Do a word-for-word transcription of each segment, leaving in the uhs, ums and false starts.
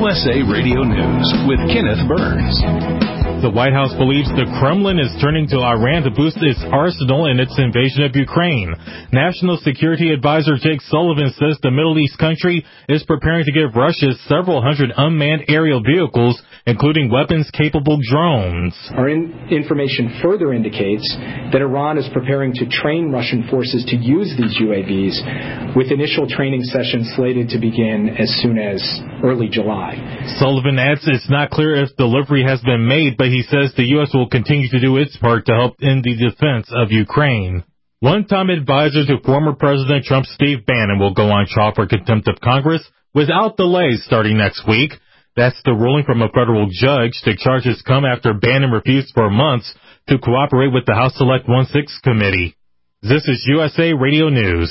U S A Radio News with Kenneth Burns. The White House believes the Kremlin is turning to Iran to boost its arsenal in its invasion of Ukraine. National Security Advisor Jake Sullivan says the Middle East country is preparing to give Russia several hundred unmanned aerial vehicles, including weapons-capable drones. Our in- information further indicates that Iran is preparing to train Russian forces to use these U A Vs, with initial training sessions slated to begin as soon as early July. Sullivan adds it's not clear if delivery has been made, but he says the U S will continue to do its part to help in the defense of Ukraine. One-time advisor to former President Trump, Steve Bannon, will go on trial for contempt of Congress without delays starting next week. That's the ruling from a federal judge. The charges come after Bannon refused for months to cooperate with the House Select one six Committee. This is U S A Radio News.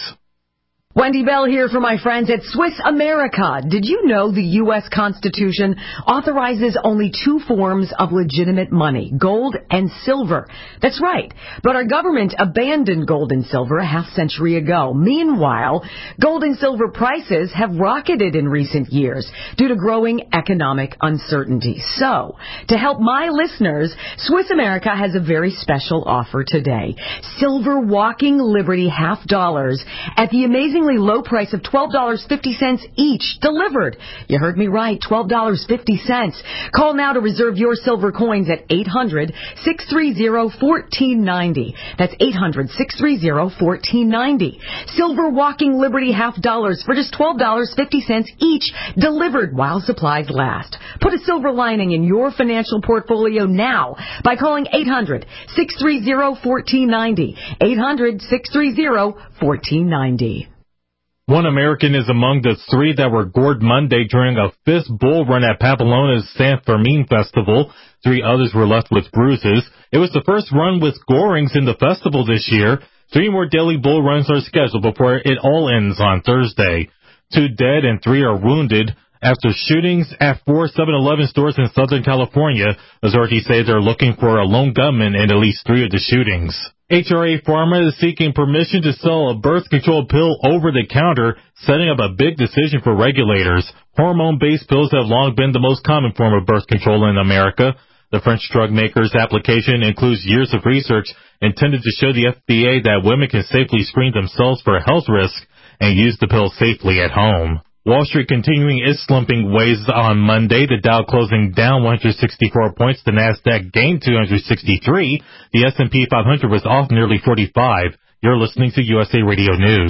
Wendy Bell here for my friends at Swiss America. Did you know the U S Constitution authorizes only two forms of legitimate money, gold and silver? That's right. But our government abandoned gold and silver a half century ago. Meanwhile, gold and silver prices have rocketed in recent years due to growing economic uncertainty. So, to help my listeners, Swiss America has a very special offer today. Silver Walking Liberty half dollars at the amazing low price of twelve dollars and fifty cents each, delivered. You heard me right, twelve dollars and fifty cents. Call now to reserve your silver coins at eight hundred, six three zero, one four nine zero. That's eight hundred, six three zero, one four nine zero. Silver Walking Liberty half dollars for just twelve dollars and fifty cents each, delivered while supplies last. Put a silver lining in your financial portfolio now by calling eight hundred, six three zero, one four nine zero. eight hundred, six three zero, one four nine zero. One American is among the three that were gored Monday during a fifth bull run at Pamplona's San Fermin Festival. Three others were left with bruises. It was the first run with gorings in the festival this year. Three more daily bull runs are scheduled before it all ends on Thursday. Two dead and three are wounded after shootings at four seven eleven stores in Southern California. Authorities say they're looking for a lone gunman in at least three of the shootings. H R A Pharma is seeking permission to sell a birth control pill over the counter, setting up a big decision for regulators. Hormone-based pills have long been the most common form of birth control in America. The French drug maker's application includes years of research intended to show the F D A that women can safely screen themselves for health risks and use the pill safely at home. Wall Street continuing its slumping ways on Monday, the Dow closing down one hundred sixty-four points, the Nasdaq gained two hundred sixty-three, the S and P five hundred was off nearly forty-five. You're listening to U S A Radio News.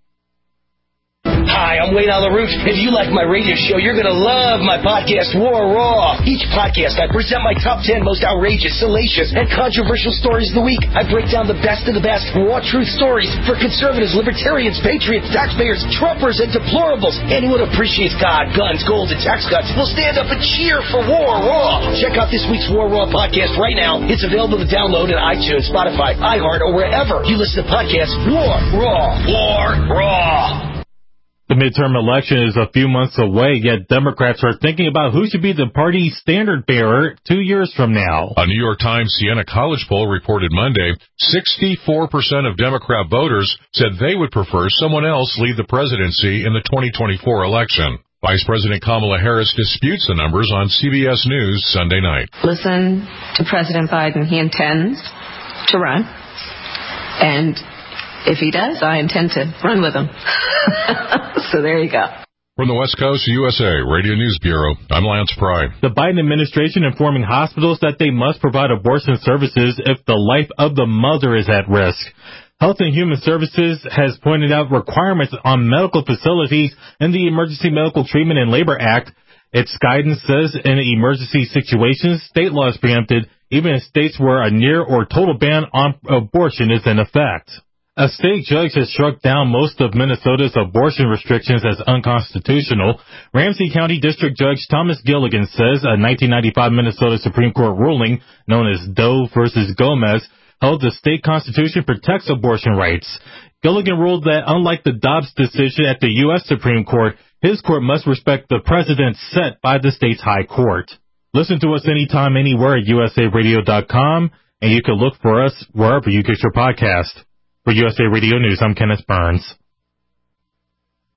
Hi, I'm Wayne Allyn Root. If you like my radio show, you're going to love my podcast, War Raw. Each podcast, I present my top ten most outrageous, salacious, and controversial stories of the week. I break down the best of the best raw truth stories for conservatives, libertarians, patriots, taxpayers, Trumpers, and deplorables. Anyone who appreciates God, guns, gold, and tax cuts will stand up and cheer for War Raw. Check out this week's War Raw podcast right now. It's available to download on iTunes, Spotify, iHeart, or wherever you listen to podcasts. War Raw. War Raw. The midterm election is a few months away, yet Democrats are thinking about who should be the party's standard bearer two years from now. A New York Times Siena College poll reported Monday, sixty-four percent of Democrat voters said they would prefer someone else lead the presidency in the twenty twenty-four election. Vice President Kamala Harris disputes the numbers on C B S News Sunday night. Listen to President Biden. He intends to run, and if he does, I intend to run with him. So there you go. From the West Coast, U S A Radio News Bureau, I'm Lance Pry. The Biden administration informing hospitals that they must provide abortion services if the life of the mother is at risk. Health and Human Services has pointed out requirements on medical facilities in the Emergency Medical Treatment and Labor Act. Its guidance says in emergency situations, state law is preempted, even in states where a near or total ban on abortion is in effect. A state judge has struck down most of Minnesota's abortion restrictions as unconstitutional. Ramsey County District Judge Thomas Gilligan says a nineteen ninety-five Minnesota Supreme Court ruling, known as Doe versus Gomez, held the state constitution protects abortion rights. Gilligan ruled that unlike the Dobbs decision at the U S Supreme Court, his court must respect the precedent set by the state's high court. Listen to us anytime, anywhere at U S A radio dot com, and you can look for us wherever you get your podcast. For U S A Radio News, I'm Kenneth Burns.